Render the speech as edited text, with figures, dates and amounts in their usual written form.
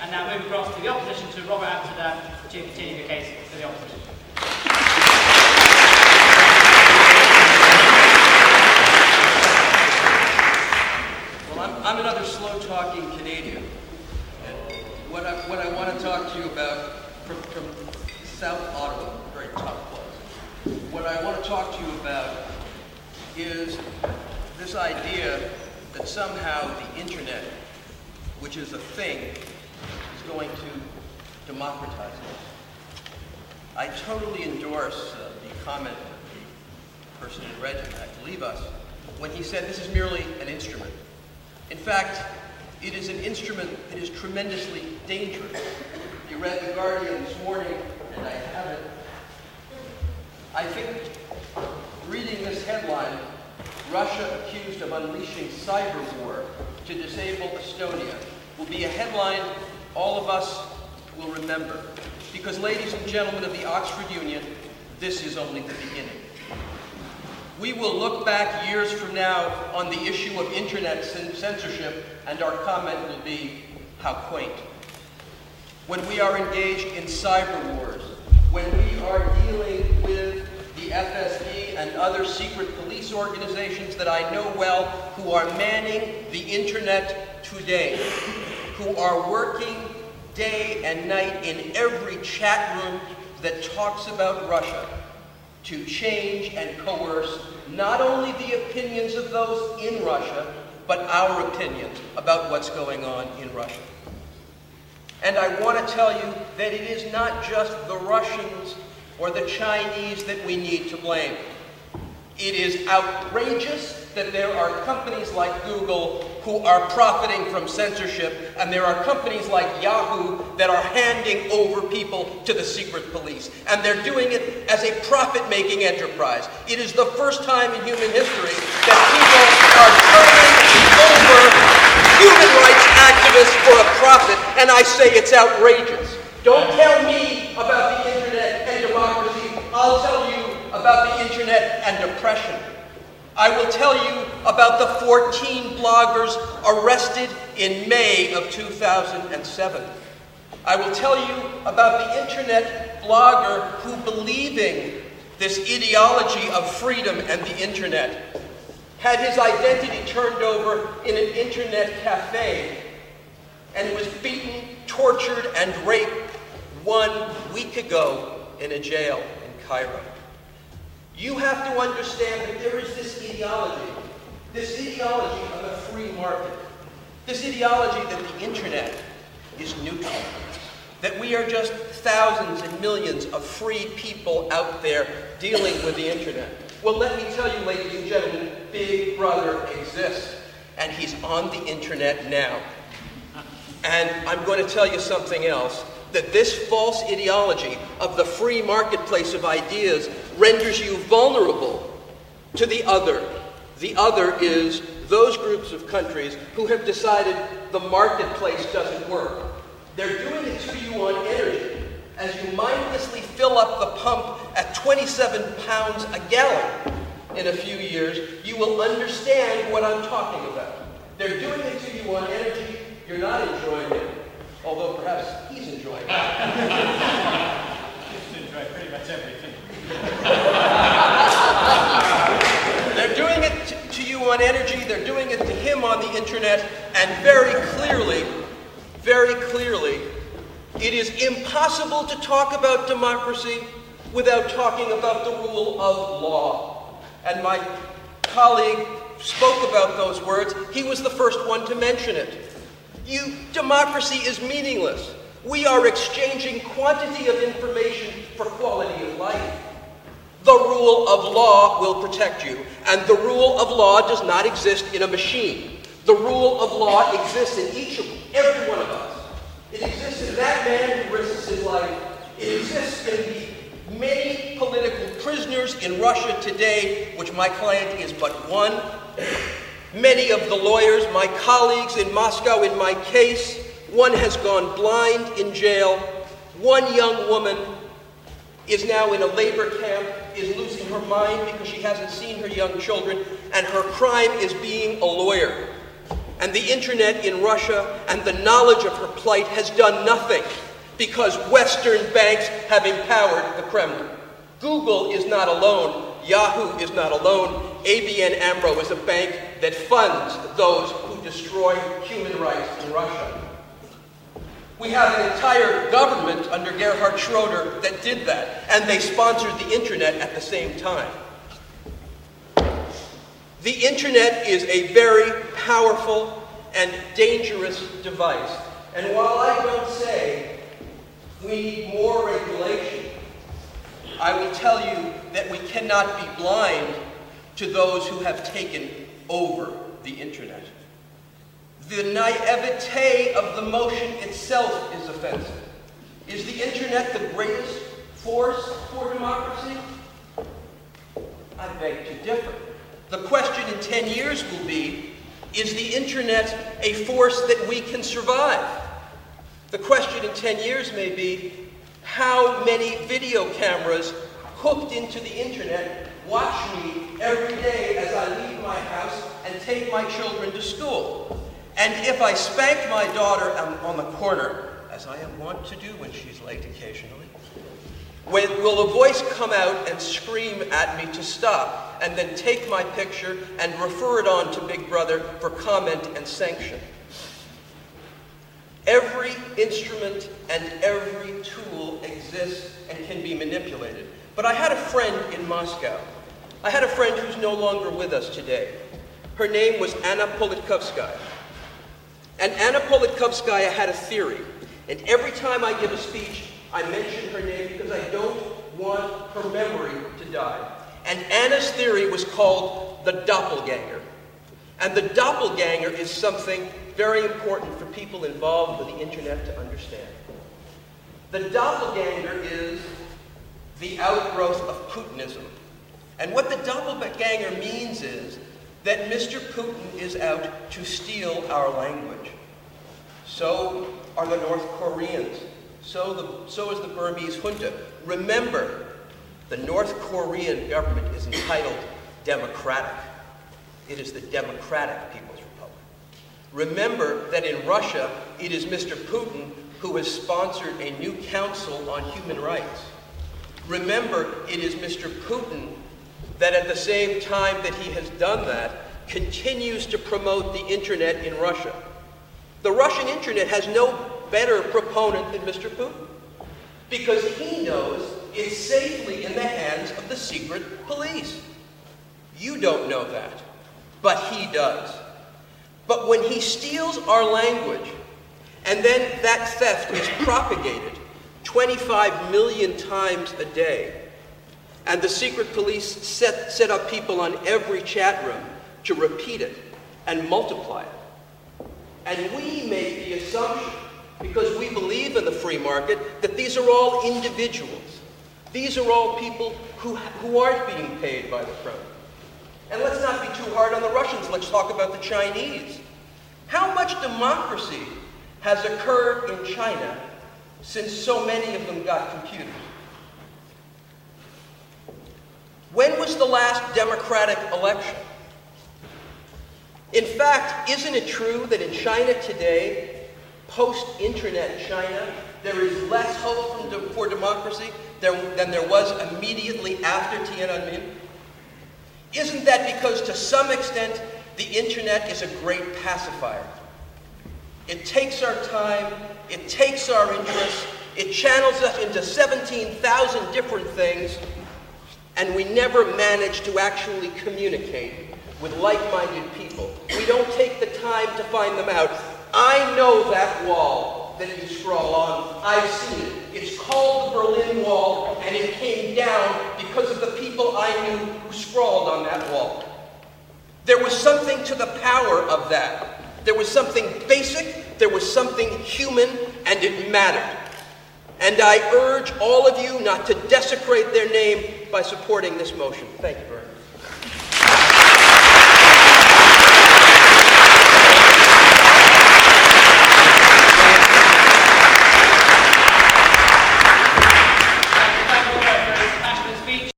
And now move across to the opposition to Robert Amsterdam to continue the case for the opposition. Well, I'm another slow-talking Canadian. And what I want to talk to you about from South Ottawa, a very tough place. What I want to talk to you about is this idea that somehow the internet, which is a thing, is going to democratize it. I totally endorse the comment of the person in red who had to leave us when he said this is merely an instrument. In fact, it is an instrument that is tremendously dangerous. You read The Guardian this morning, and I have it. I think reading this headline, Russia accused of unleashing cyber war to disable Estonia, will be a headline all of us will remember. Because, ladies and gentlemen of the Oxford Union, this is only the beginning. We will look back years from now on the issue of internet censorship, and our comment will be, how quaint. When we are engaged in cyber wars, when we are dealing with the FSB and other secret police organizations that I know well who are manning the internet today, who are working day and night in every chat room that talks about Russia to change and coerce not only the opinions of those in Russia, but our opinions about what's going on in Russia. And I want to tell you that it is not just the Russians or the Chinese that we need to blame. It is outrageous that there are companies like Google who are profiting from censorship, and there are companies like Yahoo that are handing over people to the secret police. And they're doing it as a profit-making enterprise. It is the first time in human history that people are turning over human rights activists for a profit, and I say it's outrageous. Don't tell me about the internet and democracy. I'll tell you about the internet and oppression. I will tell you about the 14 bloggers arrested in May of 2007. I will tell you about the internet blogger who, believing this ideology of freedom and the internet, had his identity turned over in an internet cafe and was beaten, tortured, and raped 1 week ago in a jail in Cairo. You have to understand that there is this ideology of a free market, this ideology that the internet is neutral, that we are just thousands and millions of free people out there dealing with the internet. Well, let me tell you, ladies and gentlemen, Big Brother exists, and he's on the internet now. And I'm going to tell you something else, that this false ideology of the free marketplace of ideas renders you vulnerable to the other. The other is those groups of countries who have decided the marketplace doesn't work. They're doing it to you on energy. As you mindlessly fill up the pump at 27 pounds a gallon in a few years, you will understand what I'm talking about. They're doing it to you on energy. You're not enjoying it, although perhaps he's enjoying it. He's enjoying pretty much everything. They're doing it to you on energy. They're doing it to him on the internet. And very clearly, it is impossible to talk about democracy without talking about the rule of law. And my colleague spoke about those words. He was the first one to mention it. Democracy is meaningless. We are exchanging quantity of information for quality of life. The rule of law will protect you, and the rule of law does not exist in a machine. The rule of law exists in every one of us. It exists in that man who risks his life. It exists in the many political prisoners in Russia today, which my client is but one. Many of the lawyers, my colleagues in Moscow in my case, one has gone blind in jail. One young woman is now in a labor camp, is losing her mind because she hasn't seen her young children, and her crime is being a lawyer. and the internet in Russia and the knowledge of her plight has done nothing because Western banks have empowered the Kremlin. Google is not alone. Yahoo is not alone. ABN AMRO is a bank that funds those who destroy human rights in Russia. We have an entire government under Gerhard Schroeder that did that, and they sponsored the internet at the same time. The internet is a very powerful and dangerous device. And while I don't say we need more regulation, I will tell you that we cannot be blind to those who have taken over the internet. The naivete of the motion itself is offensive. Is the internet the greatest force for democracy? I beg to differ. The question in 10 years will be, is the internet a force that we can survive? The question in 10 years may be, how many video cameras hooked into the internet watch me every day as I leave my house and take my children to school? And if I spank my daughter on the corner, as I am wont to do when she's late occasionally, will a voice come out and scream at me to stop, and then take my picture and refer it on to Big Brother for comment and sanction? Every instrument and every tool exists and can be manipulated. But I had a friend in Moscow. I had a friend who's no longer with us today. Her name was Anna Politkovskaya. And Anna Politkovskaya had a theory. And every time I give a speech, I mention her name because I don't want her memory to die. And Anna's theory was called the doppelganger. And the doppelganger is something very important for people involved with the internet to understand. The doppelganger is the outgrowth of Putinism. And what the doppelganger means is that Mr. Putin is out to steal our language. So are the North Koreans. So is the Burmese junta. Remember, the North Korean government is entitled democratic. It is the Democratic People's Republic. Remember that in Russia, it is Mr. Putin who has sponsored a new council on human rights. Remember, it is Mr. Putin that at the same time that he has done that, continues to promote the internet in Russia. The Russian internet has no better proponent than Mr. Putin, because he knows it's safely in the hands of the secret police. You don't know that, but he does. But when he steals our language, and then that theft is propagated 25 million times a day, and the secret police set up people on every chat room to repeat it and multiply it. And we make the assumption, because we believe in the free market, that these are all individuals. These are all people who aren't being paid by the Kremlin. And let's not be too hard on the Russians. Let's talk about the Chinese. How much democracy has occurred in China since so many of them got computers? When was the last democratic election? In fact, isn't it true that in China today, post-internet China, there is less hope for democracy than there was immediately after Tiananmen? Isn't that because, to some extent, the internet is a great pacifier? It takes our time, it takes our interests, it channels us into 17,000 different things, and we never manage to actually communicate with like-minded people. We don't take the time to find them out. I know that wall that you scroll on. I've seen it. It's called the Berlin Wall, and it came down because of the people I knew who scrawled on that wall. There was something to the power of that. There was something basic, there was something human, and it mattered. And I urge all of you not to desecrate their name by supporting this motion. Thank you very much.